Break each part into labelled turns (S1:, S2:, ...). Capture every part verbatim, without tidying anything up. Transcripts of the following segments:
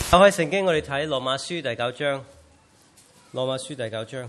S1: 打開聖經，我哋睇羅馬書第九章。羅馬書第九章，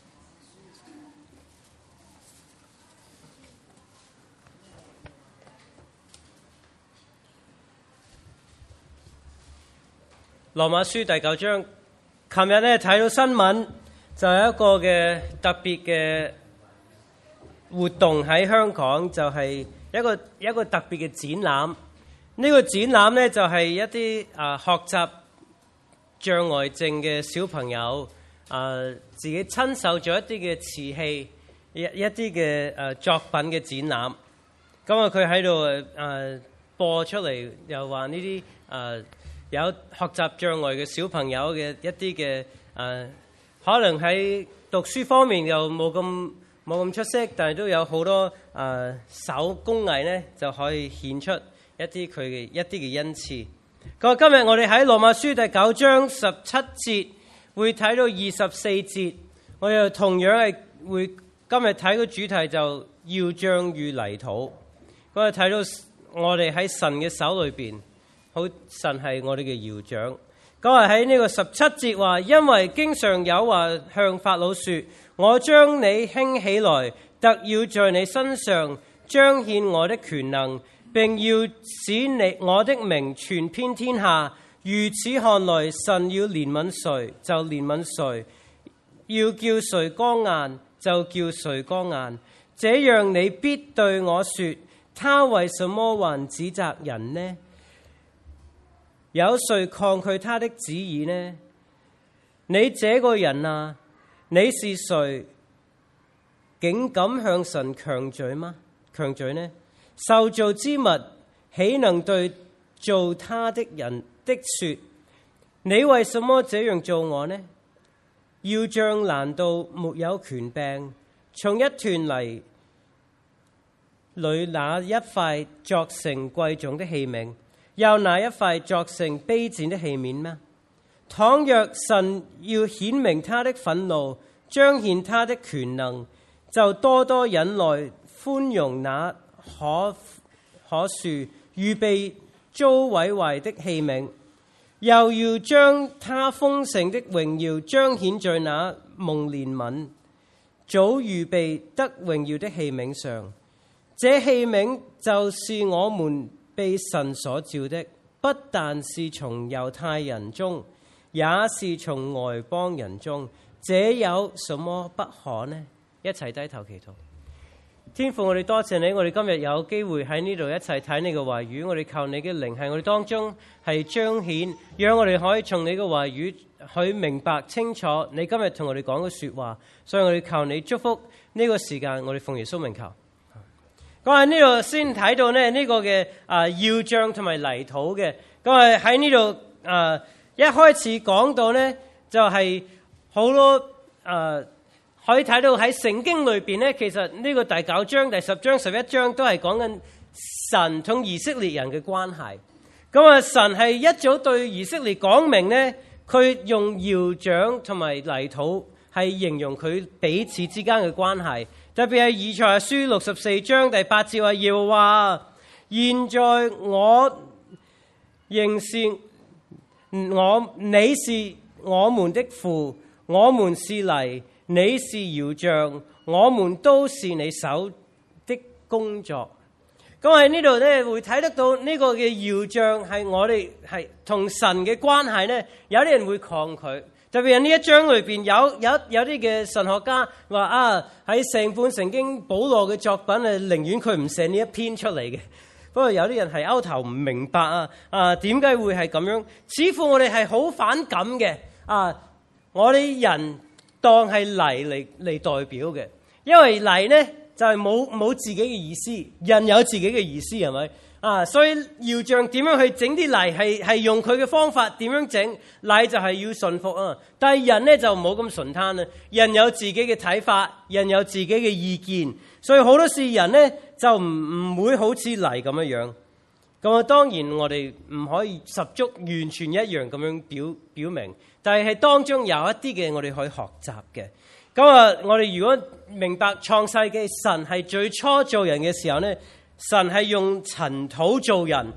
S1: 羅馬書第九章。琴日咧睇到新聞，就有一個嘅特別嘅活動喺香港，就係一個一個特別嘅展覽。呢個展覽咧就係一啲啊學習障礙症嘅小朋友啊，自己親手做一啲嘅瓷器，一一啲嘅誒作品嘅展覽。咁啊，佢喺度誒播出嚟，又話呢啲誒有學習障礙嘅小朋友嘅一啲嘅誒，可能喺讀書方面又冇咁冇咁出色，但係都有好多誒、呃、手工藝咧，就可以顯出一啲佢嘅一啲嘅恩賜。咁今日我哋喺羅馬書第九章十七節會睇到二十四節，我哋同樣係會今日睇個主題就窯匠與泥土。我哋睇到我哋喺神嘅手裏邊，好神係我哋嘅窯匠。咁啊喺呢個十七節話，因為經常有話向法老說，我將你興起來，特要在你身上彰顯我的權能，並要使你我的名傳遍天下。如此看來，神要憐憫誰就憐憫誰，要叫誰剛硬就叫誰剛硬。這樣你必對我說，他為什麼還指責人呢？有誰抗拒他的旨意呢？你這個人啊，你是誰，竟敢向神強嘴嗎？強嘴呢？受造之物豈能對造他的人的說，你為什麼這樣做我呢？窯匠難道沒有權柄，從一團泥裏拿一塊作成貴重的器皿，又拿一塊作成卑賤的器皿嗎？倘若神要顯明他的憤怒，彰顯他的權能，就多多忍耐，寬容那可可恕預備遭毀壞的器皿，又要將他豐盛的榮耀彰顯在那蒙憐憫、早預備得榮耀的器皿上。這器皿就是我們被神所造的，不但是從猶太人中，也是從外邦人中。這有什麼不可呢？一齊低頭祈禱。天父，我哋多謝你，我哋今日有機會喺呢度一齊睇你嘅話語，我哋求你嘅靈喺我哋當中係彰顯，讓我哋可以從你嘅話語去明白清楚你今日同我哋講嘅說話。所以我哋求你祝福呢個時間，我哋奉耶穌名求。咁喺呢度先睇到咧呢個嘅啊窯匠同埋泥土嘅，咁啊喺呢度啊一開始講到咧就係好多啊可以睇到喺聖經裏邊咧，其實呢個第九章、第十章、十一章都係講緊神同以色列人嘅關係。咁啊神係一早對以色列講明咧，佢用窯匠同埋泥土係形容佢彼此之間嘅關係。特別係以賽亞書六十四章第八節話，耶和華，現在我仍是我，你是我們的父，我們是泥，你是窯匠，我們都是你手的工作。咁喺呢度咧會睇得到呢個嘅窯匠係我哋係同神嘅關係咧，有啲人會抗拒。特別喺呢一章裏邊有有有啲嘅神學家話啊，喺成本聖經保羅嘅作品啊，寧願佢唔寫呢一篇出嚟嘅。不過有啲人係拗頭唔明白啊啊，點解會係咁樣？似乎我哋係好反感嘅啊！我哋人當係泥嚟嚟代表嘅，因為泥咧就係冇冇自己嘅意思，人有自己嘅意思係咪？啊，所以窯匠點樣去整啲泥係係用佢嘅方法點樣整泥就係要順服啊，但係人咧就冇咁順攤啊，人有自己嘅睇法，人有自己嘅意見，所以好多時人咧就唔唔會好似泥咁樣樣。咁啊，當然我哋唔可以十足完全一樣咁樣表表明，但係係當中有一啲嘅我哋可以學習嘅。咁啊，我哋如果明白創世記神係最初做人嘅時候咧。神係用塵土做人，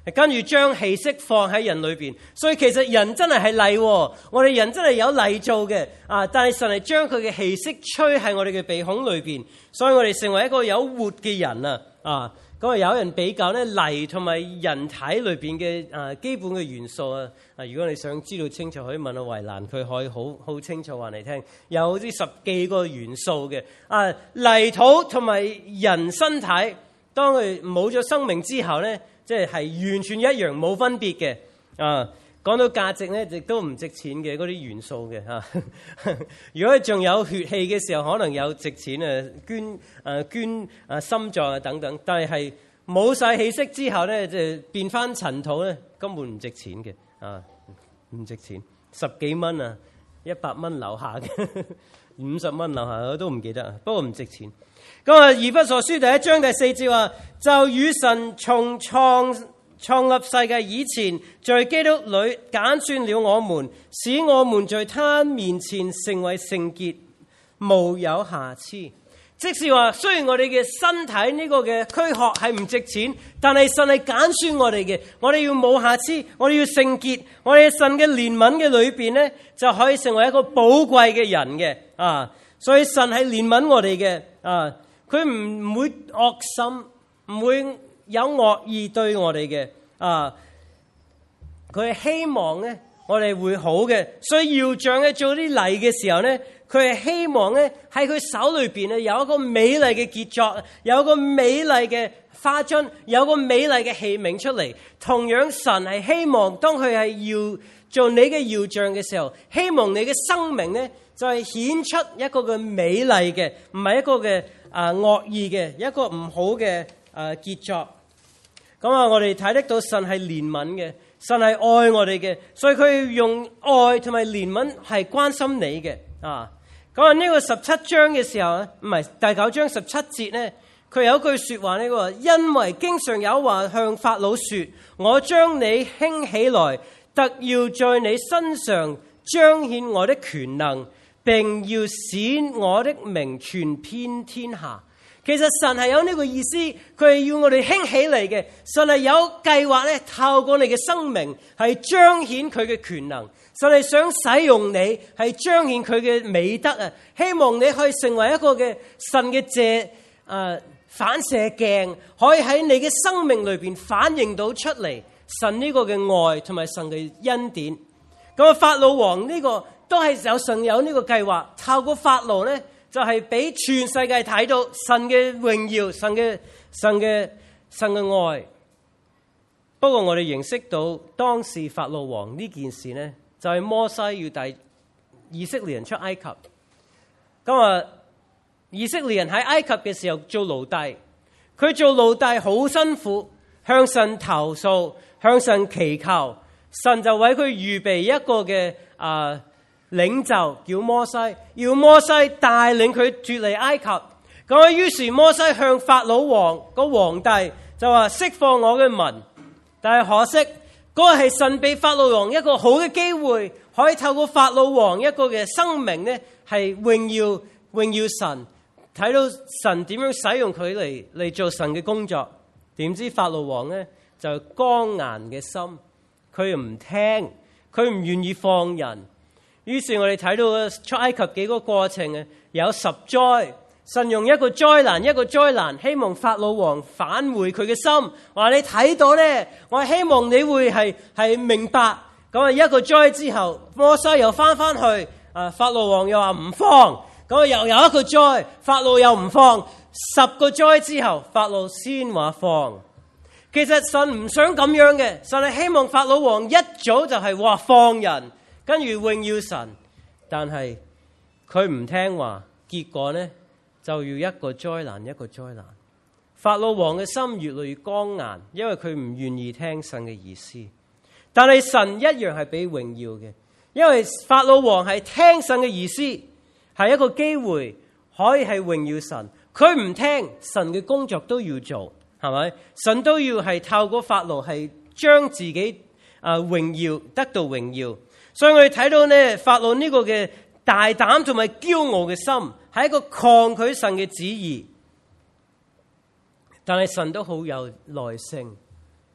S1: 跟住將氣息放喺人裏邊。所以其實人真係係泥，我哋人真係有泥做嘅啊！但係神係將佢嘅氣息吹喺我哋嘅鼻孔裏邊，所以我哋成為一個有活嘅人啊！啊，咁啊有人比較咧泥同埋人體裏邊嘅啊基本嘅元素啊。啊，如果你想知道清楚，可以問阿維蘭，佢可以好好清楚話你聽，有啲十幾個元素嘅啊，泥土同埋人身體，當佢冇咗生命之後咧，即係係完全一樣冇分別嘅啊。講到價值咧，亦都唔值錢嘅嗰啲元素嘅嚇。如果仲有血氣嘅時候，可能有值錢啊，捐誒、啊、捐誒、啊、心臟啊等等。但係冇晒氣息之後咧，就變翻塵土咧，根本唔值錢嘅啊，唔值錢，十幾蚊啊，一百蚊樓下嘅，五十蚊樓下我都唔記得啊。不過唔值錢。咁啊，以弗所書第一章第四節話，就與神從創創立世界以前，在基督裏揀選了我們，使我們在他面前成為聖潔，無有瑕疵。即是話，雖然我哋嘅身體呢個嘅軀殼係唔值錢，但係神係揀選我哋嘅，我哋要冇瑕疵，我哋要聖潔，我哋神嘅憐憫嘅裏邊呢，就可以成為一個寶貴嘅人嘅啊！所以神係憐憫我哋嘅啊，佢唔唔會惡心，唔會有惡意對我哋嘅啊，佢係希望咧我哋會好嘅，所以窯匠咧做啲泥嘅時候咧，佢係希望咧喺佢手裏邊咧有一個美麗嘅傑作，有一個美麗嘅花樽，有一個美麗嘅器皿出嚟。同樣神係希望當佢係要做你嘅窯匠嘅時候，希望你嘅生命咧就係顯出一個嘅美麗嘅，唔係一個嘅啊惡意嘅，一個唔好嘅啊傑作。咁啊，我哋睇得到神係憐憫嘅，神係愛我哋嘅，所以佢用愛同埋憐憫係關心你嘅啊。咁啊，呢個十七章嘅時候咧，唔係第九章十七節咧，佢有一句說話呢個，因為經常有話向法老說，我將你興起來，特要在你身上彰顯我的權能，並要使我的名傳遍天下。其實神係有呢個意思，佢係要我哋興起嚟嘅。神係有計劃咧，透過你嘅生命係彰顯佢嘅權能。神係想使用你，係彰顯佢嘅美德啊！希望你可以成為一個嘅神嘅借誒反射鏡，可以喺你嘅生命裏邊反映到出嚟神呢個嘅愛同埋神嘅恩典。咁啊，法老王呢個都係有神有呢個計劃，透過法老咧。就係俾全世界睇到神嘅榮耀，神嘅神嘅神嘅愛。不過我哋認識到當時法老王呢件事呢，就係摩西要帶以色列人出埃及。咁啊，以色列人喺埃及嘅時候做奴隸，佢做奴隸好辛苦，向神投訴，向神祈求，神就為佢預備一個嘅啊。呃領袖叫摩西，要摩西帶領佢脫離埃及。咁啊，於是摩西向法老王個皇帝就話釋放我嘅民。但係可惜，嗰個係神俾法老王一個好嘅機會，可以透過法老王一個嘅生命呢，係榮耀榮耀神，睇到神點樣使用佢嚟嚟做神嘅工作。點知法老王呢就剛硬嘅心，佢唔聽，佢唔願意放人。於是我哋睇到出埃及幾個過程啊，有十災，神用一個災難一個災難，希望法老王返回佢嘅心，話你睇到咧，我希望你會係係明白。咁啊，一個災之後，摩西又翻翻去，啊法老王又話唔放，咁啊又有一個災，法老又唔放，十個災之後，法老先話放。其實神唔想咁樣嘅，神係希望法老王一早就係話放人。跟住榮耀神，但係佢唔聽話，結果呢就要一個災難一個災難。法老王嘅心越嚟越剛硬，因為佢唔願意聽神嘅意思。但係神一樣係俾榮耀嘅，因為法老王係聽神嘅意思，係一個機會可以係榮耀神。佢唔聽，神嘅工作都要做，係咪？神都要係透過法老係將自己啊榮耀得到榮耀。所以我哋睇到呢，法老呢個嘅大膽同埋驕傲嘅心，係一個抗拒神嘅旨意。但係神都好有耐性，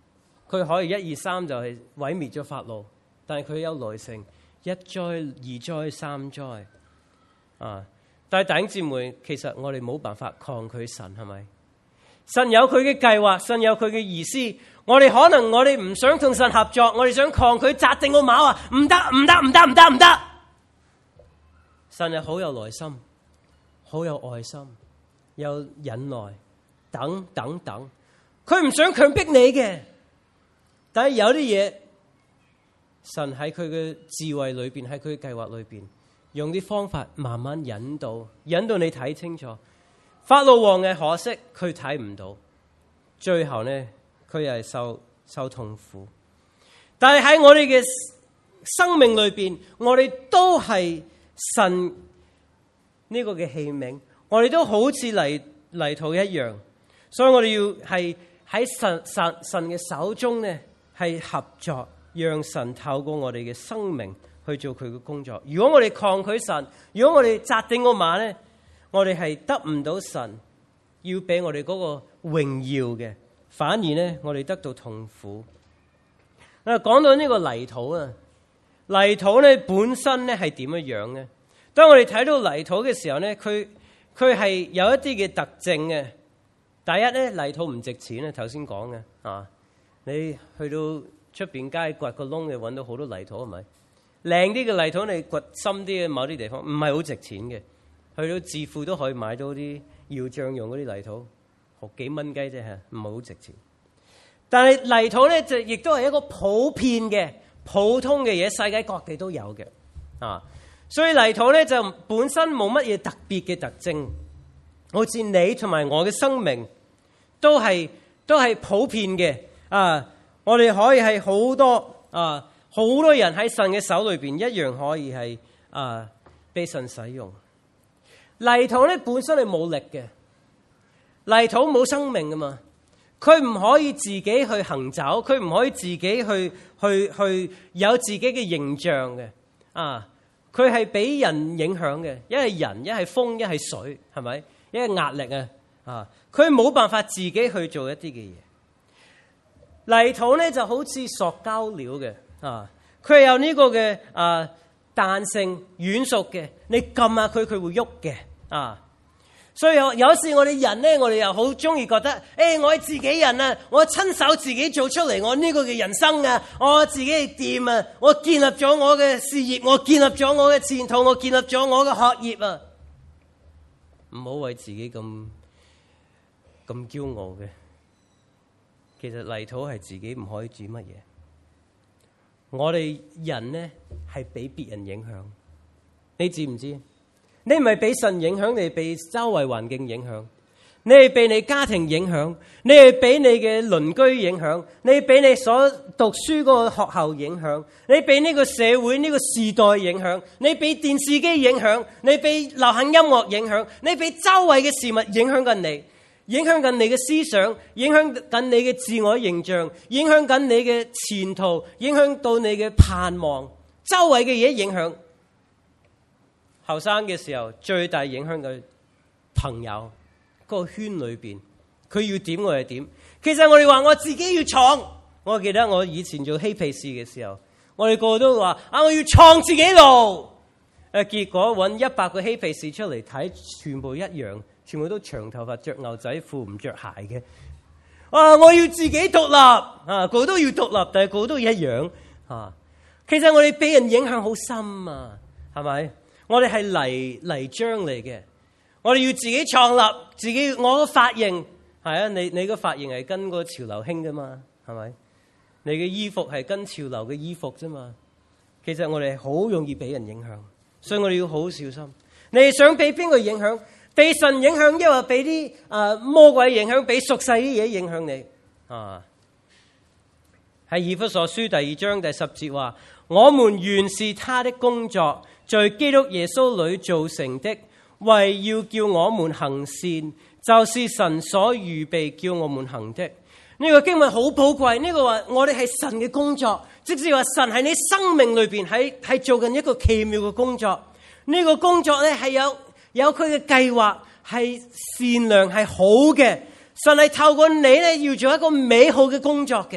S1: 佢可以一二三就係毀滅咗法老，但係佢有耐性，一災二災三災啊！但係弟兄姊妹，其實我哋冇辦法抗拒神，係咪？神有佢嘅計劃，神有佢嘅意思。我哋可能我哋唔想同神合作，我哋想抗拒，扎定個馬啊！唔得唔得唔得唔得唔得！神係好有耐心，好有愛心，有忍耐，等等等。佢唔想強迫你嘅，但係有啲嘢，神喺佢嘅智慧裏邊，喺佢嘅計劃裏邊，用啲方法慢慢引導，引導你睇清楚。法老王嘅可惜，佢睇唔到，最後呢，佢又係受受痛苦。但係喺我哋嘅生命裏邊，我哋都係神呢個嘅器皿，我哋都好似泥泥土一樣，所以我哋要係喺神神神嘅手中呢，係合作，讓神透過我哋嘅生命去做佢嘅工作。如果我哋抗拒神，如果我哋扎定個馬呢，我哋係得唔到神要俾我哋嗰個榮耀嘅，反而呢，我哋得到痛苦。啊，講到呢個泥土啊，泥土呢本身呢係點樣樣呢？當我哋睇到泥土嘅時候呢，佢佢係有一啲嘅特徵嘅。第一呢，泥土唔值錢啊，頭先講嘅啊，你去到出邊街掘個窿，你揾到好多泥土係咪？靚啲嘅泥土，你掘深啲嘅某啲地方唔係好值錢嘅。去到致富都可以買到啲窯匠用嗰啲泥土，學幾蚊雞啫嚇，唔係好值錢。但係泥土咧就亦都係一個普遍嘅、普通嘅嘢，世界各地都有嘅啊。所以泥土咧就本身冇乜嘢特別嘅特徵，好似你同埋我嘅生命都係都係普遍嘅啊。我哋可以係好多啊，好多人喺神嘅手裏邊一樣可以係啊被神使用。泥土咧本身係冇力嘅，泥土冇生命噶嘛，佢唔可以自己去行走，佢唔可以自己去去去有自己嘅形象嘅啊！佢係俾人影響嘅，一係人，一係風，一係水，係咪？一係壓力啊！啊，佢冇辦法自己去做一啲嘅嘢。泥土咧就好似塑膠料嘅啊，佢係有呢個嘅啊。彈性軟熟嘅，你撳下佢，佢會喐嘅啊！所以有有時我哋人咧，我哋又好中意覺得，誒、欸，我係自己人啊，我親手自己做出嚟，我呢個嘅人生啊，我自己係掂啊，我建立咗我嘅事業，我建立咗我嘅前途，我建立咗我嘅學業啊！唔好為自己咁咁驕傲嘅，其實泥土係自己唔可以煮乜嘢。我哋人呢係俾別人影響，你知唔知？你唔係俾神影響，你係俾周圍環境影響，你係俾你家庭影響，你係俾你嘅鄰居影響，你係俾你所讀書嗰個學校影響，你俾呢個社會呢個時代影響，你俾電視機影響，你俾流行音樂影響，你俾周圍嘅事物影響緊你。影響緊你嘅思想，影響緊你嘅自我形象，影響緊你嘅前途，影響到你嘅盼望，周圍嘅嘢影響。後生嘅時候最大影響嘅朋友嗰個圈裏邊，佢要點我係點。其實我哋話我自己要闖，我記得我以前做嬉皮士嘅時候，我哋個個都話啊，我要闖自己路。誒，結果揾一百個嬉皮士出嚟睇，全部一樣。全部都長頭髮，着牛仔褲，唔着鞋嘅。啊！我要自己獨立啊！個個都要獨立，但係個個都一樣啊！其實我哋俾人影響好深啊，係咪？我哋係泥泥漿嚟嘅，我哋要自己創立自己。我個髮型係啊，你你個髮型係跟個潮流興噶嘛，係咪？你嘅衣服係跟潮流嘅衣服啫嘛。其實我哋好容易俾人影響，所以我哋要好好小心。你係想俾邊個影響？被神影響，抑或俾啲啊魔鬼影響，俾俗世啲嘢影響你啊？喺以弗所書第二章第十節話：我們原是他的工作，在基督耶穌裏造成的，為要叫我們行善，就是神所預備叫我們行的。呢個經文好寶貴，呢個話我哋係神嘅工作，即是話神喺你生命裏邊喺係做緊一個奇妙嘅工作。呢個工作咧係有。有佢嘅計劃，係善良係好嘅，神係透過你咧要做一個美好嘅工作嘅，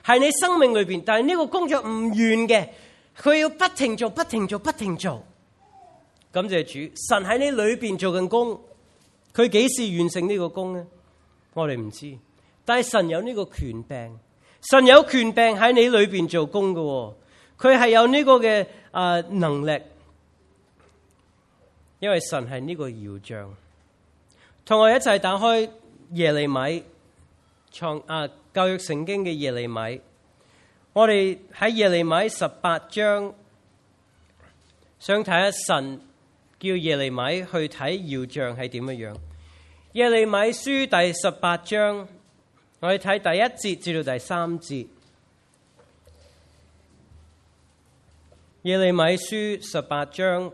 S1: 係你生命裏邊，但係呢個工作唔完嘅，佢要不停做、不停做、不停做。感謝主，神喺你裏邊做緊工，佢幾時完成呢個工呢？我哋唔知，但係神有呢個權柄，神有權柄喺你裏邊做工嘅，佢係有呢個嘅啊、呃、能力，因為神係呢個窯匠。同我一齊打開耶利米創啊舊約聖經嘅耶利米，我哋喺耶利米十八章，想睇下神叫耶利米去睇窯匠係點樣樣。耶利米書第十八章，我哋睇第一節至到第三節。耶利米書十八章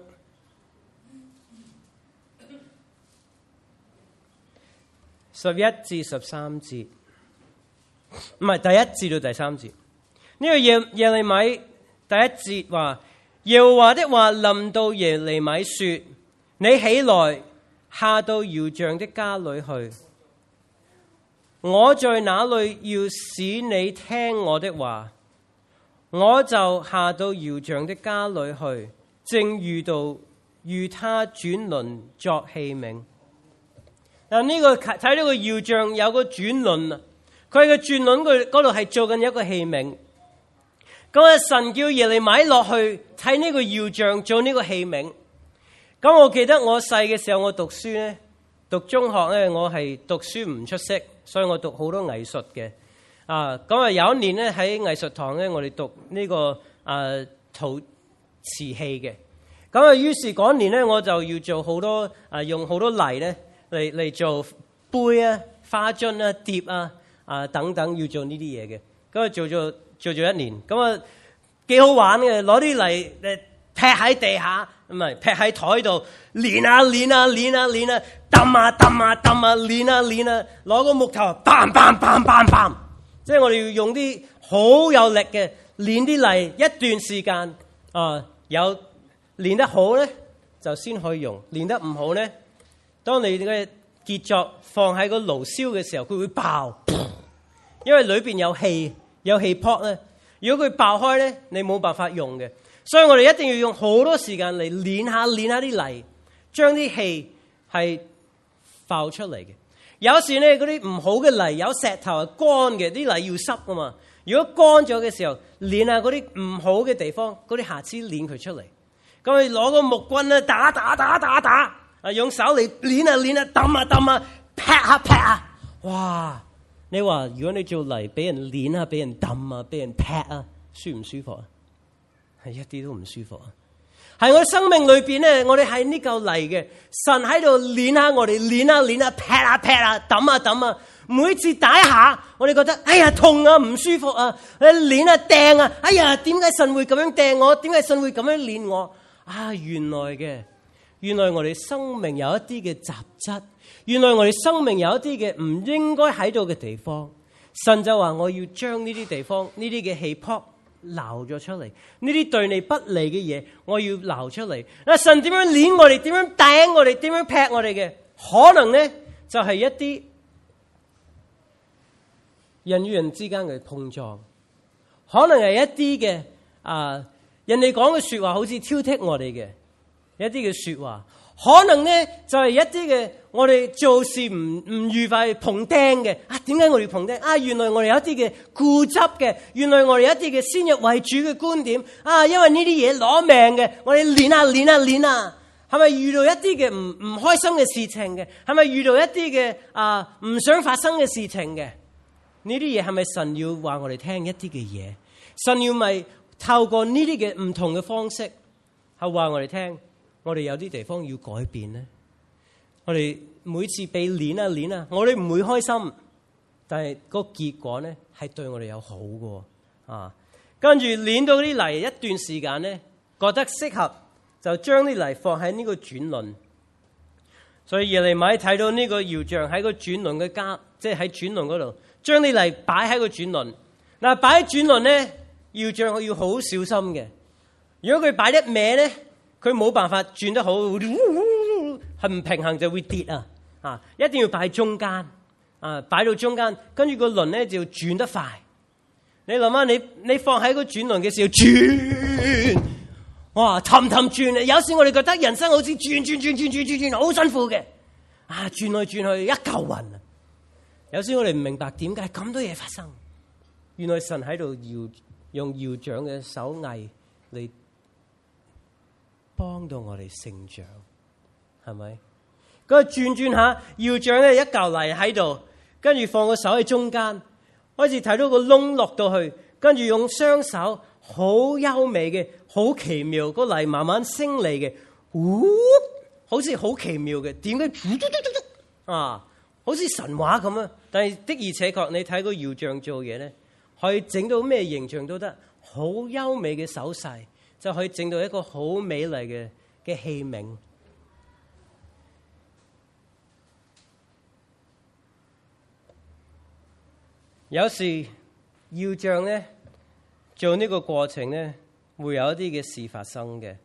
S1: 十一至十三節，唔係第一至到第三節。呢個耶耶利米第一節話：耶和華的話臨到耶利米說，你起來下到窯匠的家裏去，我在那裏要使你聽我的話，我就下到窯匠的家裏去，正遇到與他轉輪作器皿。嗱，呢個睇到個窯匠有個轉輪啊，佢喺個轉輪佢嗰度係做緊一個器皿。咁啊，神叫耶利米落去睇呢個窯匠做呢個器皿。咁我記得我細嘅時候，我讀書咧，讀中學咧，我係讀書唔出色，所以我讀好多藝術嘅。啊，咁啊有一年咧喺藝術堂咧，我哋讀呢、這個啊陶瓷器嘅。咁啊，於是嗰年咧，我就要做好多啊，用好多泥咧嚟嚟做杯啊、花樽啊、碟啊啊等等，要做呢啲嘢嘅。咁啊做咗做咗一年，咁啊幾好玩嘅，攞啲泥誒劈喺地下。唔係劈喺台度，練啊練啊練啊練啊，揼啊揼啊揼啊，練啊練啊，攞個木頭，bang bang bang bang bang，即係我哋要用啲好有力嘅練啲泥，一段時間啊，有練得好咧，就先可以用；練得唔好咧，當你嘅傑作放喺個爐燒嘅時候，佢會爆，因為裏邊有氣有氣泡咧。如果佢爆開咧，你冇辦法用嘅。所以我哋一定要用好多時間嚟練下練下啲泥，將啲氣係爆出嚟嘅。有時咧嗰啲唔好嘅泥，有石頭係乾嘅，啲泥要濕噶嘛。如果乾咗嘅時候，練下嗰啲唔好嘅地方，嗰啲瑕疵練佢出嚟。咁你攞個木棍咧打打打打打，啊用手嚟練啊練啊揼啊揼啊，劈下劈下，哇！你話如果你做泥俾人練啊，俾人揼啊，俾人劈啊，舒唔舒服啊？係一啲都唔舒服啊！喺我生命裏邊咧，我哋係呢嚿泥嘅，神喺度練下我哋，練下練下，劈下劈下，揼啊揼啊，每次打一下，我哋覺得哎呀痛啊，唔舒服啊，誒練啊掟啊，哎呀點解神會咁樣掟我？點解神會咁樣練我？啊，原來嘅，原來我哋生命有一啲嘅雜質，原來我哋生命有一啲嘅唔應該喺度嘅地方，神就話我要將呢啲地方，呢啲嘅氣泡撈咗出嚟，呢啲對你不利嘅嘢，我要撈出嚟。嗱，神點樣練我哋？點樣掟我哋？點樣劈我哋嘅？可能咧就係一啲人與人之間嘅碰撞，可能係一啲嘅啊，人哋講嘅說話好似挑剔我哋嘅一啲嘅說話。可能咧就係一啲嘅我哋做事唔唔愉快碰釘嘅啊？點解我哋碰釘啊？原來我哋有一啲嘅固執嘅，原來我哋有一啲嘅先入為主嘅觀點啊！因為呢啲嘢攞命嘅，我哋練啊練啊練啊，係咪遇到一啲嘅唔唔開心嘅事情嘅？係咪遇到一啲嘅啊唔想發生嘅事情嘅？呢啲嘢係咪神要話我哋聽一啲嘅嘢？神要咪透過呢啲嘅唔同嘅方式，係話我哋聽？我哋有啲地方要改變咧，我哋每次被練啊練啊，我哋唔會開心，但係個結果咧係對我哋有好嘅啊。跟住練到啲泥一段時間咧，覺得適合就將啲泥放喺呢個轉輪。所以耶利米睇到呢個窯匠喺個轉輪嘅家，即係喺轉輪嗰度將啲泥擺喺個轉輪。嗱，擺喺轉輪咧，窯匠要好小心嘅。如果佢擺得歪咧，佢冇辦法轉得好，係唔平衡就會跌啊！啊，一定要擺喺中間啊，擺到中間，跟住個輪咧就要轉得快。 你諗下，你你放喺個轉輪嘅時候轉，哇，氹氹轉啊！有時我哋覺得人生好似轉轉轉轉轉轉轉好辛苦嘅，啊，轉去轉去一嚿雲啊！有時我哋唔明白點解咁多嘢發生，原來神喺度搖用搖杖嘅手藝嚟幫到我哋成長，係咪？嗰轉轉下，搖杖咧一嚿泥喺度，跟住放個手喺中間，開始睇到個窿落到去，跟住用雙手好優美嘅、好奇妙個泥慢慢升嚟嘅，嗚，好似好奇妙嘅，點解啊？好似神話咁啊！但係的而且確，你睇個搖杖做嘢咧，可以整到咩形象都得，好優美嘅手勢，就可以整到一個好美麗嘅嘅器皿。有時搖杖咧做呢個過程咧，會有一啲嘅事發生嘅。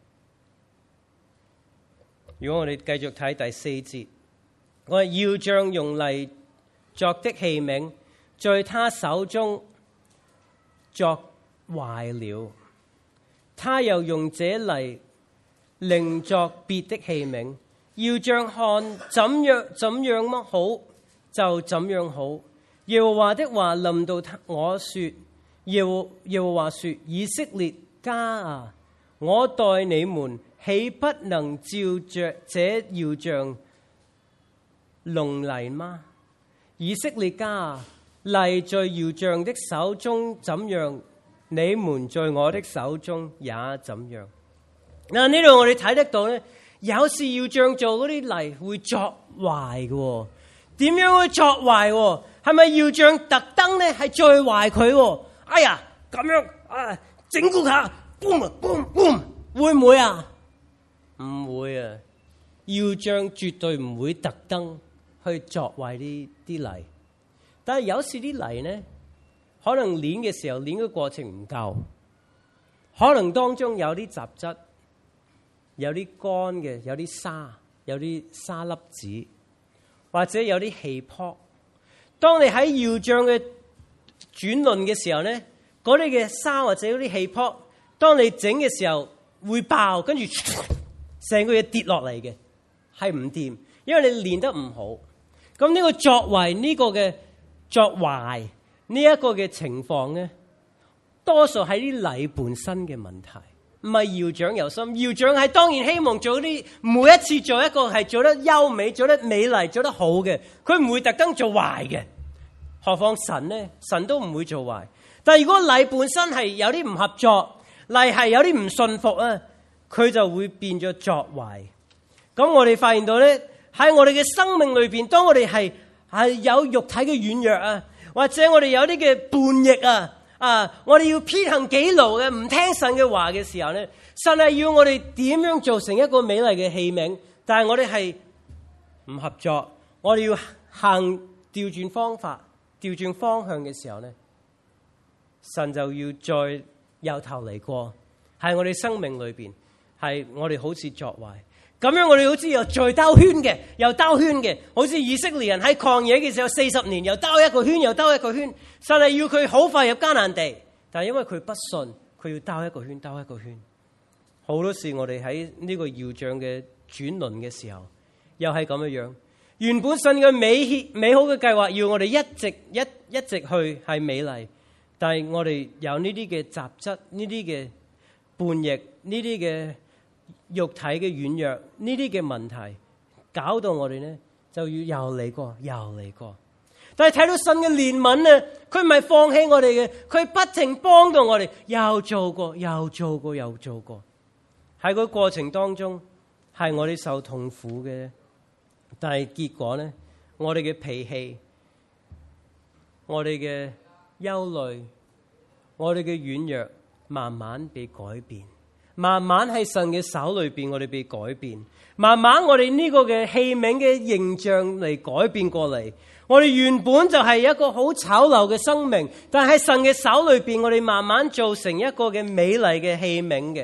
S1: 如果我哋繼續睇第四節。我係搖杖用泥作的器皿，在他手中作壞了。他又用這泥另作別的器皿。搖杖看怎樣怎樣麼好，就怎樣好。耶和華的話臨到我說：耶和耶和華說，以色列家啊，我待你們豈不能照着這搖杖弄泥嗎？以色列家啊，泥在搖杖的手中怎樣，你們在我的手中也怎樣。嗱，呢度我哋睇得到咧，有時搖杖做嗰啲泥會作壞嘅，點樣會作壞？係咪搖杖特登咧係最壞佢？哎呀，咁樣啊，整蠱下 boom boom boom， 會唔會啊？唔會啊！搖杖絕對唔會特登去作壞啲啲泥，但係有時啲泥呢，可能練嘅時候練嘅過程唔夠，可能當中有啲雜質，有啲乾嘅，有啲沙，有啲沙粒子，或者有啲氣泡。當你喺搖杖嘅轉輪嘅時候呢，嗰啲嘅沙或者嗰啲氣泡，當你整嘅時候會爆，跟住成個嘢跌落嚟嘅，係唔掂，因為你練得唔好。咁呢個作壞呢個嘅作壞呢一個嘅情況咧，多數係啲泥本身嘅問題，唔係搖杖有心。搖杖係當然希望做啲每一次做一個係做得優美、做得美麗、做得好嘅，佢唔會特登做壞嘅。何況神咧，神都唔會做壞。但係如果泥本身係有啲唔合作，泥係有啲唔信服啊，佢就會變咗作壞。咁我哋發現到咧，喺我哋嘅生命裏邊，當我哋係係有肉體嘅軟弱啊，或者我哋有啲嘅叛逆啊，啊，我哋要偏行己路嘅，唔聽神嘅話嘅時候咧，神係要我哋點樣做成一個美麗嘅器皿，但係我哋係唔合作，我哋要行調轉方法、調轉方向嘅時候咧，神就要再由頭嚟過，喺我哋生命裏邊，係我哋好似作壞。咁樣我哋好似又再兜圈嘅，又兜圈嘅，好似以色列人喺曠野嘅時候四十年，又兜一個圈，又兜一個圈。神係要佢好快入迦南地，但係因為佢不信，佢要兜一個圈，兜一個圈。好多時我哋喺呢個搖杖嘅轉輪嘅時候，又係咁樣樣。原本神嘅美美好嘅計劃，要我哋一直一一直去係美麗，但係我哋有呢啲嘅雜質，呢啲嘅叛逆，呢啲嘅肉體嘅軟弱，呢啲嘅問題，搞到我哋呢就要又嚟過，又嚟過。但係睇到神嘅憐憫呢，佢唔係放棄我哋嘅，佢不停幫到我哋，又做過，又做過，又做過。喺個過程當中，係我哋受痛苦嘅，但係結果呢，我哋嘅脾氣，我哋嘅憂慮，我哋嘅軟弱，慢慢被改變。慢慢喺神嘅手裏邊，我哋被改變。慢慢我哋呢個嘅器皿嘅形象嚟改變過嚟。我哋原本就係一個好醜陋嘅生命，但係喺神嘅手裏邊，我哋慢慢做成一個嘅美麗嘅器皿嘅。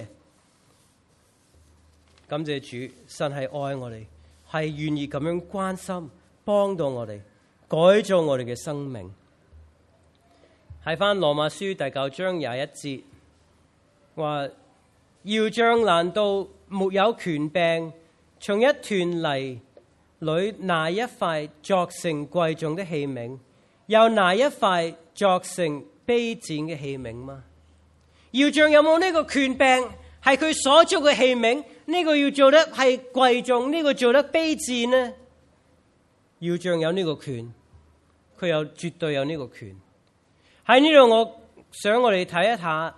S1: 感謝主，神係愛我哋，係願意咁樣關心，幫到我哋，改造我哋嘅生命。 喺翻羅馬書第九章廿一節，話窯匠難道沒有權柄從一團泥裏拿一塊作成貴重的器皿，又拿一塊作成卑賤嘅器皿嗎？窯匠有冇呢個權柄？係佢所做嘅器皿，呢個要做得係貴重，呢個做得卑賤呢？窯匠有呢個權，佢有絕對有呢個權。喺呢度，我想我哋睇一下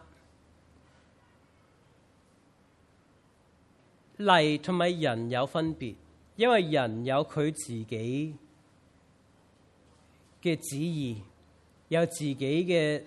S1: 泥同埋人有分別，因為人有佢自己嘅旨意，有自己嘅誒、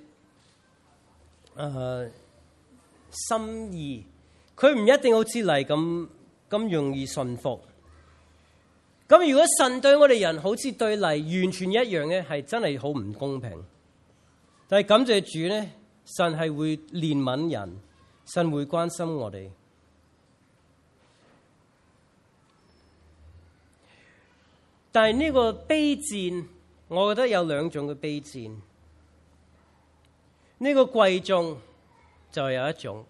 S1: 呃、心意，佢唔一定好似泥咁咁容易順服。咁如果神對我哋人好似對泥完全一樣咧，係真係好唔公平。但係感謝主咧，神係會憐憫人，神會關心我哋。但係呢個卑賤，我覺得有兩種嘅卑賤。呢個貴重就係有一種。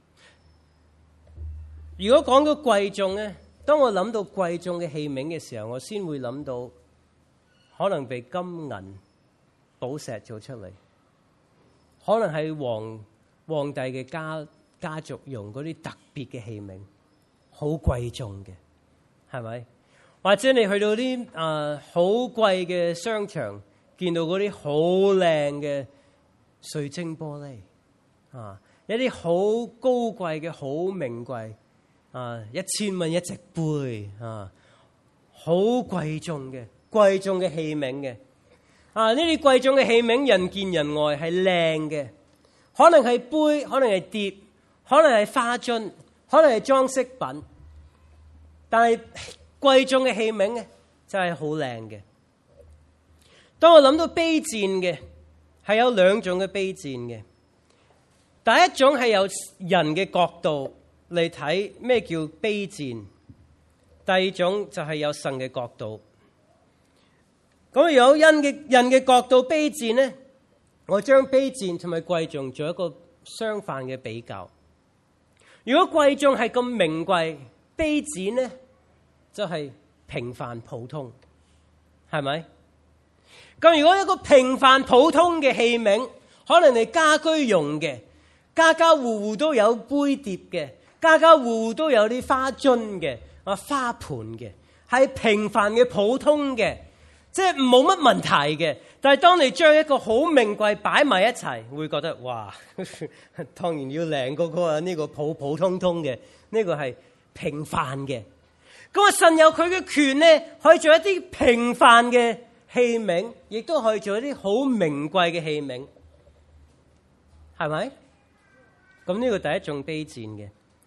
S1: 如果講到貴重咧，當我諗到貴重嘅器皿嘅時候，我先會諗到可能被金銀寶石做出嚟，可能係皇皇帝嘅家家族用嗰啲特別嘅器皿，好貴重嘅，係咪？或者你去到啲誒好貴嘅商場，見到嗰啲好靚嘅水晶玻璃啊，一啲好高貴嘅好名貴啊，一千蚊一隻杯啊，好貴重嘅貴重嘅器皿嘅啊，呢啲貴重嘅器皿人見人愛，係靚嘅，可能係杯，可能係碟，可能係花樽，可能係裝飾品，但係貴重嘅器皿咧，真係好靚嘅。當我諗到卑賤嘅，係有兩種嘅卑賤嘅。第一種係由人嘅角度嚟睇咩叫卑賤，第二種就係有神嘅角度。咁如果人嘅人嘅角度卑賤咧，我將卑賤同埋貴重做一個相反嘅比較。如果貴重係咁名貴，卑賤咧就係平凡普通，係咪？咁如果一個平凡普通嘅器皿，可能係家居用嘅，家家戶戶都有杯碟嘅，家家戶戶都有啲花樽嘅，啊花盆嘅，係平凡嘅普通嘅，即係冇乜問題嘅。但係當你將一個好名貴擺埋一齊，會覺得哇，當然要靚嗰個啊，呢個普普通通嘅，呢個係平凡嘅。咁啊，神有佢嘅權咧，可以做一啲平凡嘅器皿，亦都可以做一啲好名貴嘅器皿，係咪？咁呢個第一種卑賤嘅。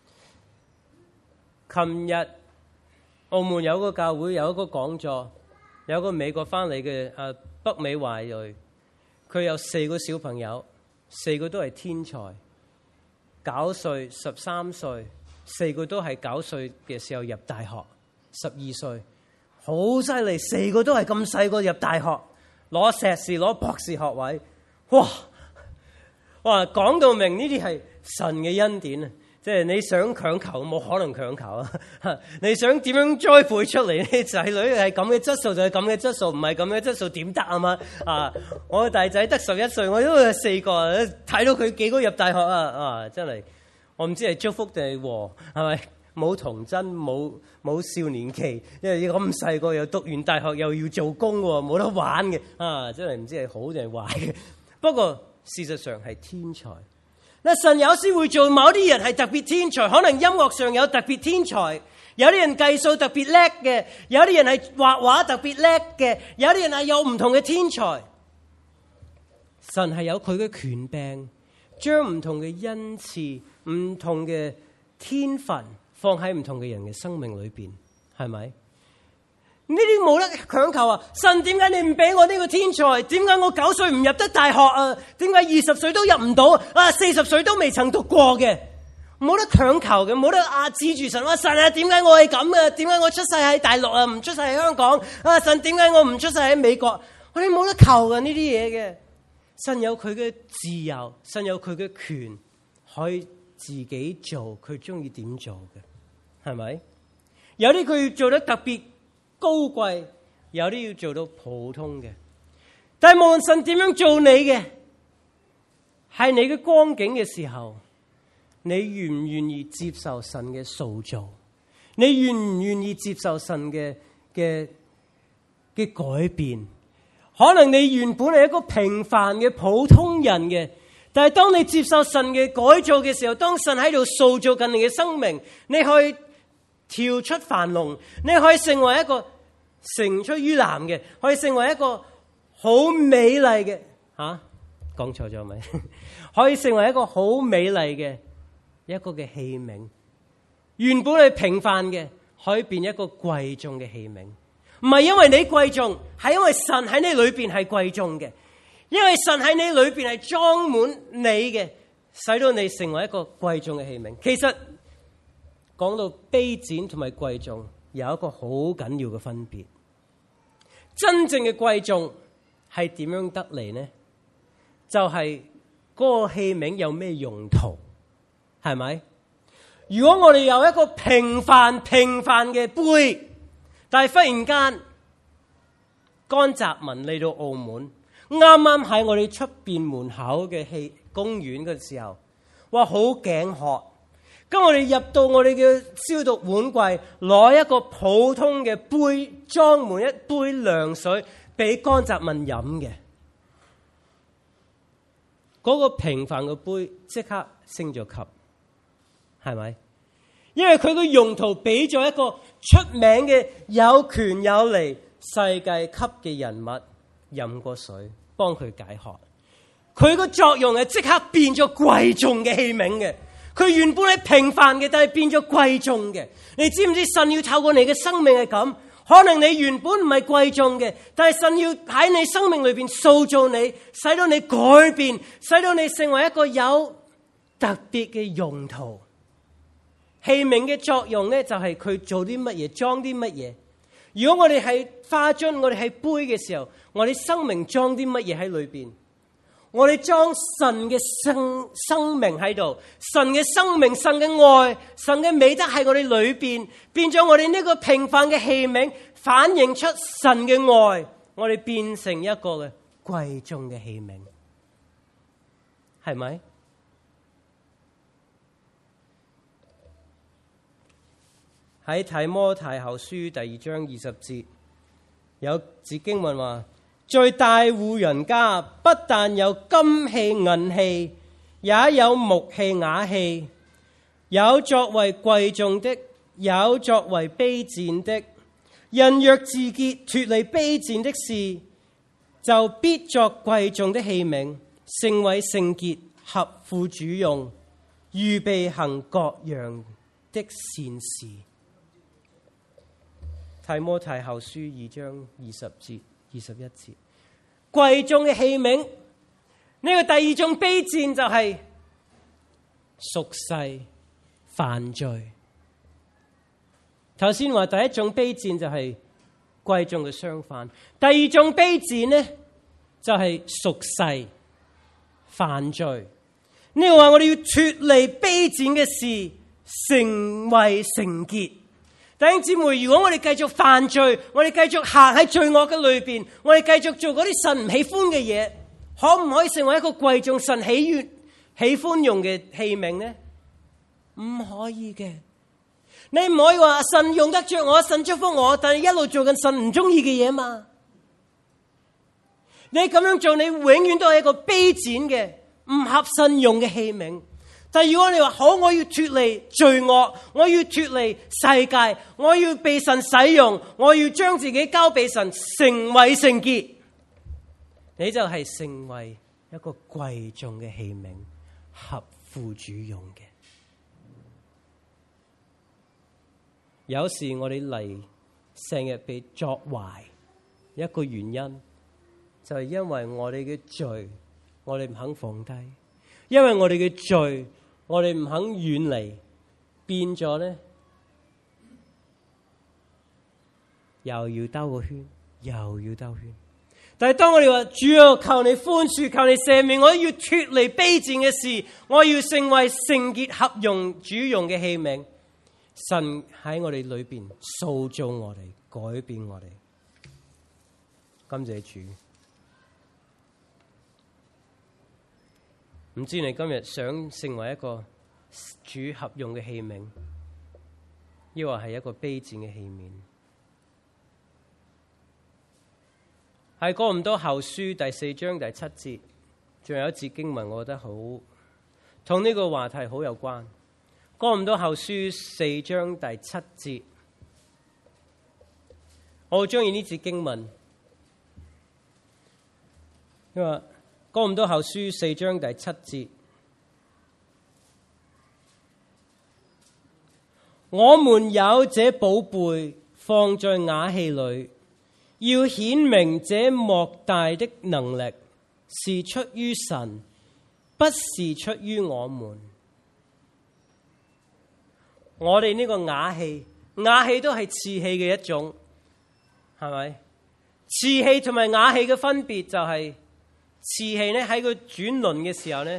S1: 琴日澳門有個教會有一個講座，有個美國翻嚟嘅誒北美華裔，佢有四個小朋友，四個都係天才，九歲、十三歲，四個都係九歲嘅時候入大學。十二歲，好犀利，四個都係咁細個入大學，攞碩士攞博士學位，哇哇！講到明呢啲係神嘅恩典啊！即係你想強求，冇可能強求啊！你想點樣栽培出嚟呢？仔女係咁嘅質素就係咁嘅質素，唔係咁嘅質素點得啊嘛？啊！我個大仔得十一歲，我都係四個，睇到佢幾個入大學啊！啊！真係，我唔知係祝福定係禍，係咪？冇童真，冇冇少年期，因為咁細個又讀完大學又要做工喎，冇得玩嘅啊！真係唔知係好定係壞嘅。不過事實上係天才。嗱，神有時會做某啲人係特別天才，可能音樂上有特別天才，有啲人計數特別叻嘅，有啲人係畫畫特別叻嘅，有啲人係有唔同嘅天才。神係有佢嘅權柄，將唔同嘅恩賜、唔同嘅天分放喺唔同嘅人嘅生命裏邊，係咪？呢啲冇得強求啊！神，點解你唔俾我呢個天才？點解我九歲唔入得大學啊？點解二十歲都入唔到啊？四十歲都未曾讀過嘅，冇得強求嘅，冇得啊指住神話神啊！點解我係咁嘅？點解我出世喺大陸啊？唔出世喺香港啊？神，點解我唔出世喺美國？我哋冇得求嘅呢啲嘢嘅。 神有佢嘅自由，神有佢嘅權，可以自己做佢中意點做嘅，係咪？有啲佢要做得特別高貴，有啲要做到普通嘅。但係無論神點樣做你嘅，係你嘅光景嘅時候，你願唔願意接受神嘅塑造？你願唔願意接受神嘅嘅嘅改變？可能你原本係一個平凡嘅普通人嘅，但係當你接受神嘅改造嘅時候，當神喺度塑造緊你嘅生命，你可以跳出樊籠，你可以成為一個成出於藍嘅，可以成為一個好美麗嘅，吓，講錯咗咪？可以成為一個好美麗嘅一個嘅器皿。原本係平凡嘅，可以變一個貴重嘅器皿。唔係因為你貴重，係因為神喺你裏邊係貴重嘅。因為神喺你裏邊係裝滿你嘅，使到你成為一個貴重嘅器皿。其實講到卑賤同埋貴重，有一個好緊要嘅分別。真正嘅貴重係點樣得嚟呢？就係嗰個器皿有咩用途，係咪？如果我哋有一個平凡平凡嘅杯，但係忽然間江澤民嚟到澳門，啱啱喺我哋出邊門口嘅戲公園嘅時候，哇，好頸渴。咁我哋入到我哋嘅消毒碗櫃，攞一個普通嘅杯，裝滿一杯涼水俾江澤民飲嘅。嗰個平凡嘅杯即刻升咗級，係咪？因為佢個用途俾咗一個出名嘅有權有利世界級嘅人物飲過水，幫佢解渴。佢個作用係即刻變咗貴重嘅器皿嘅。佢原本係平凡嘅，但係變咗貴重嘅。你知唔知神要透過你嘅生命係咁？可能你原本唔係貴重嘅，但係神要喺你生命裏邊塑造你，使到你改變，使到你成為一個有特別嘅用途。器皿嘅作用咧，就係佢做啲乜嘢，裝啲乜嘢。如果我哋係花樽，我哋係杯嘅時候，我哋生命裝啲乜嘢喺裏邊？我哋裝神嘅生生命喺度，神嘅生命、神嘅愛、神嘅美德喺我哋裏邊，變咗我哋呢個平凡嘅器皿，反映出神嘅愛，我哋變成一個嘅貴重嘅器皿，係咪？喺提摩太後書第二章二十節有節經文話：在大戶人家不但有金器銀器，也有木器瓦器，有作為貴重的，有作為卑賤的。人若自潔，脫離卑賤的事，就必作貴重的器皿，成為聖潔，合乎主用，預備行各樣的善事。提摩太後書二章二十節、二十一節，貴重嘅器皿。呢、這個第二種卑賤就係屬世犯罪。頭先話第一種卑賤就係貴重嘅相反，第二種卑賤呢就係屬世犯罪。呢個話我哋要脫離卑賤嘅事，成為聖潔。弟兄姊妹，如果我哋繼續犯罪，我哋繼續行喺罪惡嘅裏邊，我哋繼續做嗰啲神唔喜歡嘅嘢，可唔可以成為一個貴重神喜悅、喜歡用嘅器皿呢？唔可以嘅。你唔可以話神用得着我，神祝福我，但係一路做緊神唔中意嘅嘢嘛？你咁樣做，你永遠都係一個卑賤嘅、唔合神用嘅器皿。但係如果你話好，我要脫離罪惡，我要脫離世界，我要被神使用，我要將自己交俾神，成為聖潔，你就係成為一個貴重嘅器皿，合乎主用嘅。有時我哋嚟成日被作壞，一個原因就係因為我哋嘅罪，我哋唔肯放低，因為我哋嘅罪。我哋唔肯遠離，變咗咧，又要兜個圈，又要兜圈。 但係當我哋話主啊，求你寬恕，求你赦免，我要脫離卑賤嘅事，我要成為聖潔合用主用嘅器皿。神喺我哋裏邊塑造我哋，改變我哋。感謝主。唔知你今日想成為一個主合用嘅器皿，抑或係一個卑賤嘅器皿？喺哥林多後書第四章第七節，仲有一節經文，我覺得好同呢個話題好有關。哥林多後書四章第七節，我好中意呢節經文，因為哥林多後書四章第七節，我們有這寶貝放在瓦器裏，要顯明這莫大的能力是出於神，不是出於我們。我哋呢個瓦器，瓦器都係瓷器嘅一種，係咪？瓷器同埋瓦器嘅分別就係、是，瓷器咧喺佢轉輪嘅時候咧，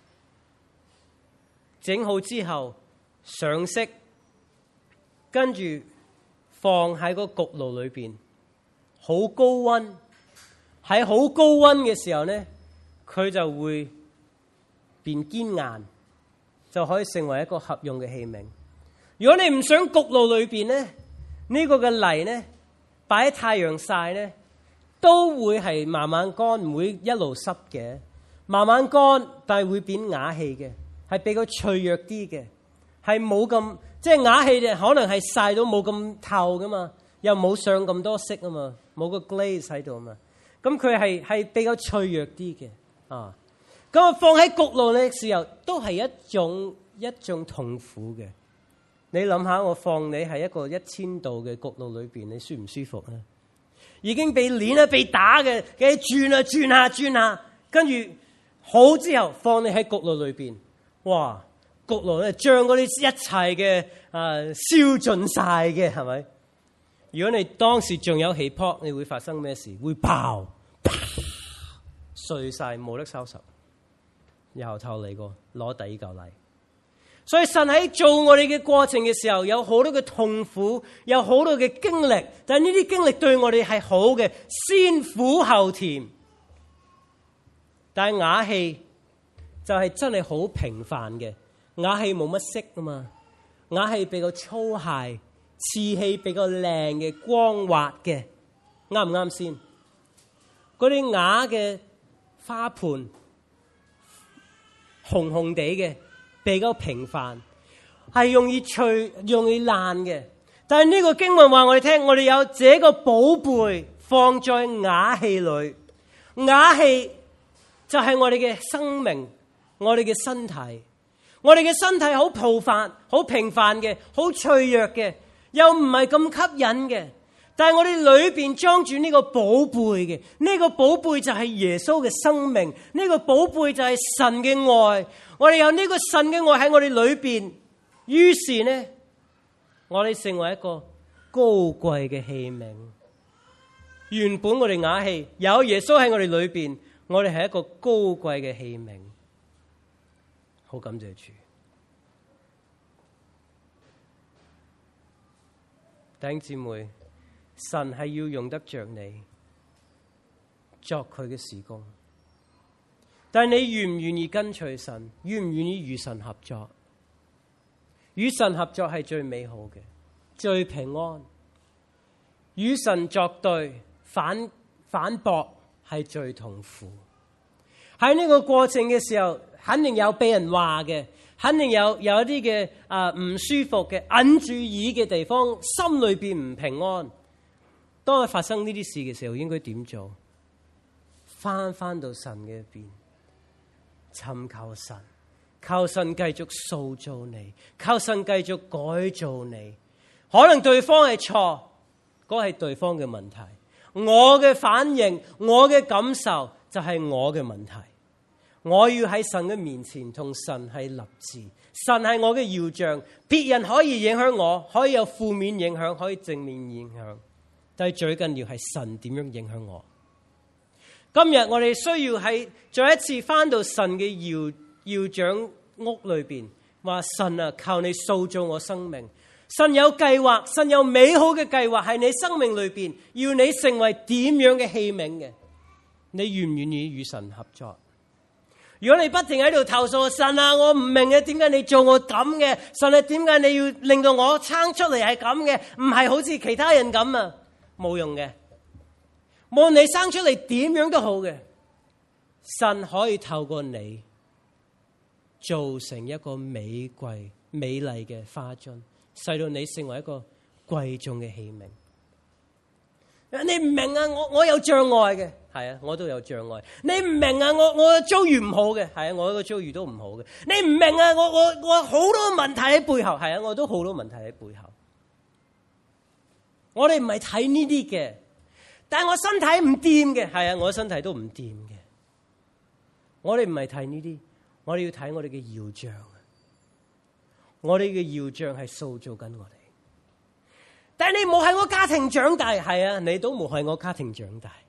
S1: 整好之後上色，跟住放喺個焗爐裏邊，好高溫，喺好高溫嘅時候咧，佢就會變堅硬，就可以成為一個合用嘅器皿。如果你唔想焗爐裏邊咧，呢個嘅泥咧擺喺太陽曬咧，都會係慢慢乾，唔會一路濕嘅。慢慢乾，但係會變瓦器嘅，係比較脆弱啲嘅，係冇咁即係瓦器嘅，可能係曬到冇咁透噶嘛，又冇上咁多色啊嘛，冇個 glaze 喺度啊嘛。咁佢係係比較脆弱啲嘅啊。咁啊放喺焗爐嘅時候，都係一種一種痛苦嘅。你諗下，我放你喺一個一千度嘅焗爐裏邊，你舒唔舒服啊？已經被碾啊，被打嘅，嘅轉啊轉下轉下，跟住好之後放你喺焗爐裏邊，哇！焗爐咧將嗰啲一切嘅啊燒盡晒嘅，係咪？如果你當時仲有氣泡，你會發生咩事？會爆，啪碎晒，冇得收拾，由頭嚟過，攞第二嚿嚟。所以神喺做我哋嘅過程嘅時候，有好多嘅痛苦，有好多嘅經歷，但係呢啲經歷對我哋係好嘅，先苦後甜。但係瓦器就係真係好平凡嘅，瓦器冇乜色啊嘛，瓦器比較粗糙，瓷器比較靚嘅，光滑嘅，啱唔啱先？嗰啲瓦嘅花盤紅紅地嘅，比較平凡，係容易脆、容易爛嘅。但係呢個經文話我哋聽，我哋有這個寶貝放在瓦器裏，瓦器就係我哋嘅生命，我哋嘅身體。我哋嘅身體好平凡、好平凡嘅，好脆弱嘅，又唔係咁吸引嘅。但係我哋裏邊裝住呢個寶貝嘅，呢個寶貝就係耶穌嘅生命，呢個寶貝就係神嘅愛。我哋有呢個神嘅愛喺我哋裏邊，於是呢，我哋成為一個高貴嘅器皿。原本我哋瓦器有耶穌喺我哋裏邊，我哋係一個高貴嘅器皿。好感謝主，弟兄姊妹，神係要用得着你作佢嘅事工。但係你願唔願意跟隨神？願唔願意與神合作？與神合作係最美好嘅，最平安。與神作對、反反駁係最痛苦。喺呢個過程嘅時候，肯定有俾人話嘅，肯定有有一啲嘅啊唔舒服嘅、揞住耳嘅地方，心裏邊唔平安。當佢發生呢啲事嘅時候，應該點做？翻翻到神嘅邊。尋求神，求神繼續塑造你，求神繼續改造你。可能對方係錯，嗰係對方嘅問題。我嘅反應，我嘅感受就係我嘅問題。我要喺神嘅面前同神係立志，神係我嘅耀像。別人可以影響我，可以有負面影響，可以正面影響，但係最緊要係神點樣影響我。 今日我哋需要喺再一次返到神嘅窯窯長屋裏邊，話神啊，靠你塑造我生命。神有計劃，神有美好嘅計劃喺你生命裏邊，要你成為點樣嘅器皿嘅？你願唔願意與神合作？如果你不停喺度投訴神啊，我唔明嘅，點解你做我咁嘅？神啊，點解你要令到我撐出嚟係咁嘅？唔係好似其他人咁啊，冇用嘅。無論你生出嚟點樣都好嘅，神可以透過你做成一個美貴美麗嘅花樽，使到你成為一個貴重嘅器皿。你唔明啊，我我有障礙嘅，係啊，我都有障礙。你唔明啊，我我遭遇唔好嘅，係啊，我個遭遇都唔好嘅。你唔明啊，我我我好多問題喺背後，係啊，我都好多問題喺背後。我哋唔係睇呢啲嘅，但係我身體唔掂嘅，係啊，我身體都唔掂嘅。我哋唔係睇呢啲，我哋要睇我哋嘅窯匠。我哋嘅窯匠係塑造緊我哋。但係你冇喺我家庭長大，係啊，你都冇喺我家庭長大。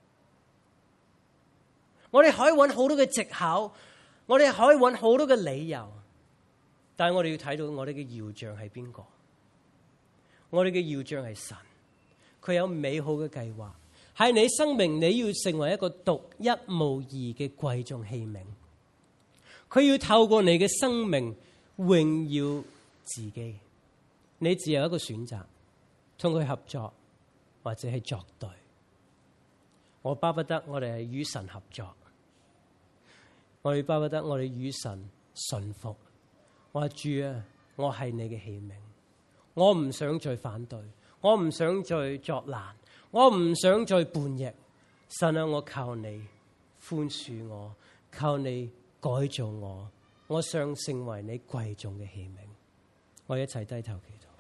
S1: 我哋可以揾好多嘅藉口，我哋可以揾好多嘅理由，但係我哋要睇到我哋嘅窯匠係邊個？我哋嘅窯匠係神，佢有美好嘅計劃，喺你生命你要成為一個獨一無二嘅貴重器皿。佢要透過你嘅生命榮耀自己，你只有一個選擇。同佢合作，或者係作對。我巴不得我哋係與神合作，我哋巴不得我哋與神順服。我話主啊，我係你嘅器皿，我唔想再反對，我唔想再作難，我唔想再叛逆。神啊，我靠你寬恕我，靠你改造我，我想成為你貴重嘅器皿。我一齊低頭祈禱。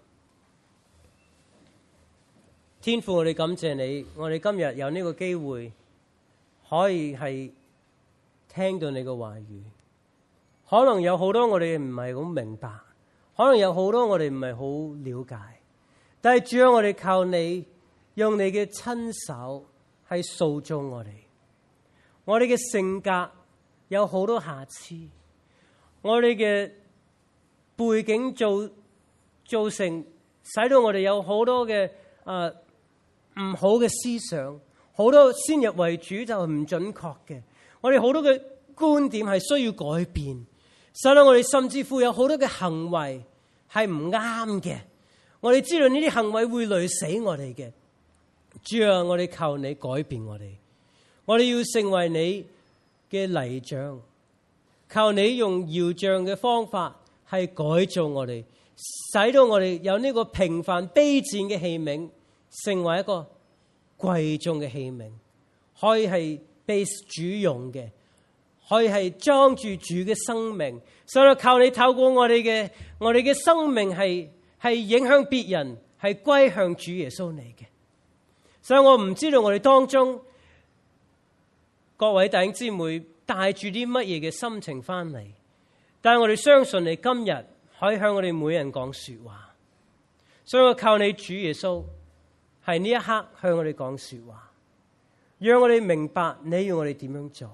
S1: 天父，我哋感謝你，我哋今日有呢個機會，可以係聽到你嘅話語。可能有好多我哋唔係好明白，可能有好多我哋唔係好了解。但係主啊，我哋靠你，用你嘅親手係塑造我哋。我哋嘅性格有好多瑕疵，我哋嘅背景造造成，使到我哋有好多嘅啊。呃唔好嘅思想，好多先入為主就係唔準確嘅。我哋好多嘅觀點係需要改變，使到我哋甚至乎有好多嘅行為係唔啱嘅。我哋知道呢啲行為會累死我哋嘅。主啊，我哋求你改變我哋，我哋要成為你嘅泥匠，靠你用窯匠嘅方法係改造我哋，使到我哋有呢個平凡卑賤嘅器皿，成為一個貴重嘅器皿，可以係被主用嘅，可以係裝住主嘅生命。所以靠你透過我哋嘅我哋嘅生命係係影響別人，係歸向主耶穌你嘅。所以我唔知道我哋當中各位弟兄姊妹帶住啲乜嘢嘅心情翻嚟，但係我哋相信你今日可以向我哋每人講說話。所以我靠你主耶穌，係呢一刻向我哋講說話，讓我哋明白你要我哋點樣做。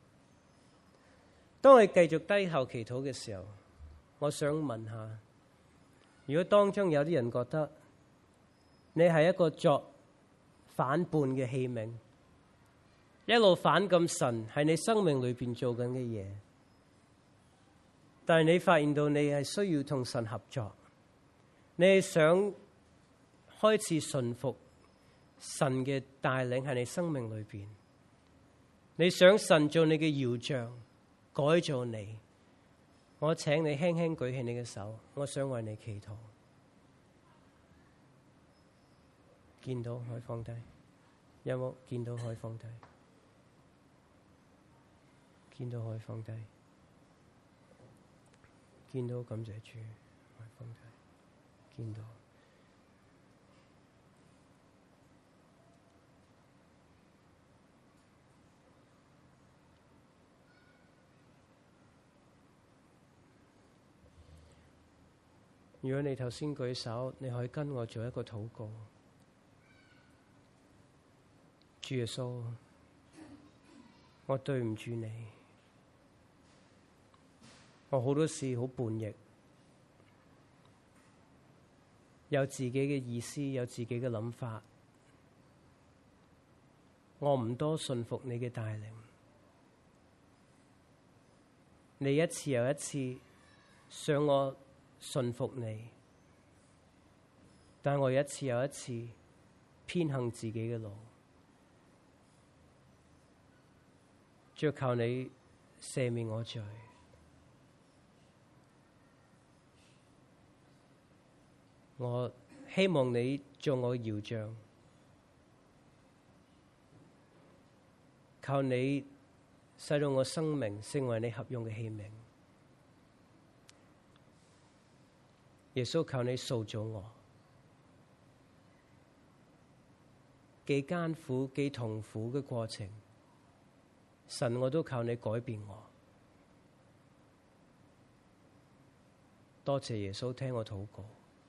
S1: 當我哋繼續低頭祈禱嘅時候，我想問下，如果當中有啲人覺得你係一個作反叛嘅器皿，一路反感神喺你生命裏邊做緊嘅嘢，但係你發現到你係需要同神合作，你係想開始順服神嘅帶領喺你生命裏邊，你想神做你嘅窯匠，改造你，我請你輕輕舉起你嘅手，我想為你祈禱。見到可以放低，有冇見到可以放低？見到可以放低，見到感謝主，可以放低，見到。如果你頭先舉手，你可以跟我做一個禱告。主耶穌， 我對唔住你，我好多事好叛逆，有自己嘅意思，有自己嘅諗法，我唔多信服你嘅帶領。你一次又一次想我信服你，但我一次又一次偏行自己嘅路。主，求你赦免我罪，我希望你做我窯匠，求你使到我生命成為你合用嘅器皿。耶穌，求你塑造我，既艱苦既痛苦嘅過程，神，我都求你改變我。多謝耶穌聽我禱告。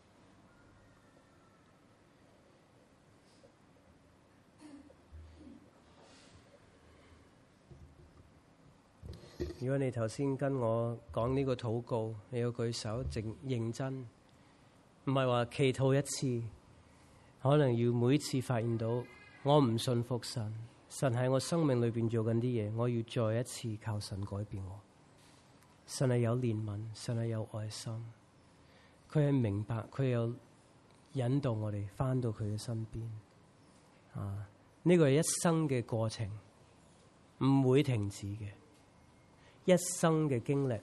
S1: 如果你頭先跟我講呢個禱告，你要舉手，正認真，唔係話祈禱一次，可能要每次發現到我唔信服神，神喺我生命裏邊做緊啲嘢，我要再一次靠神改變我。神係有憐憫，神係有愛心，佢係明白，佢有引導我哋翻到佢嘅身邊。啊，呢個係一生嘅過程，唔會停止嘅。一生嘅經歷，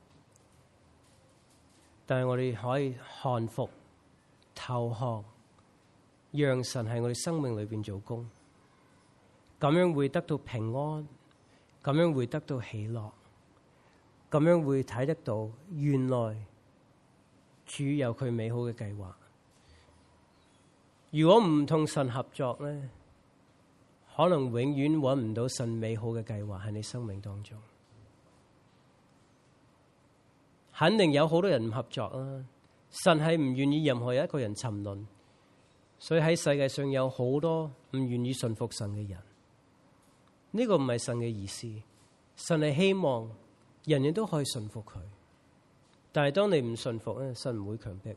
S1: 但係我哋可以降服、投降，讓神喺我哋生命裏邊做工，咁樣會得到平安，咁樣會得到喜樂，咁樣會睇得到原來主有佢美好嘅計劃。如果唔同神合作咧，可能永遠揾唔到神美好嘅計劃喺你生命當中。肯定有好多人唔合作啊！神係唔願意任何一個人沉淪，所以喺世界上有好多唔願意信服神嘅人。呢個唔係神嘅意思，神係希望人人都可以信服佢。但係當你唔信服咧，神唔會強迫。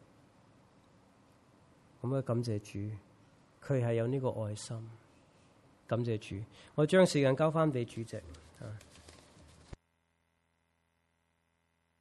S1: 咁啊，感謝主，佢係有呢個愛心。感謝主，我將時間交翻俾主席啊。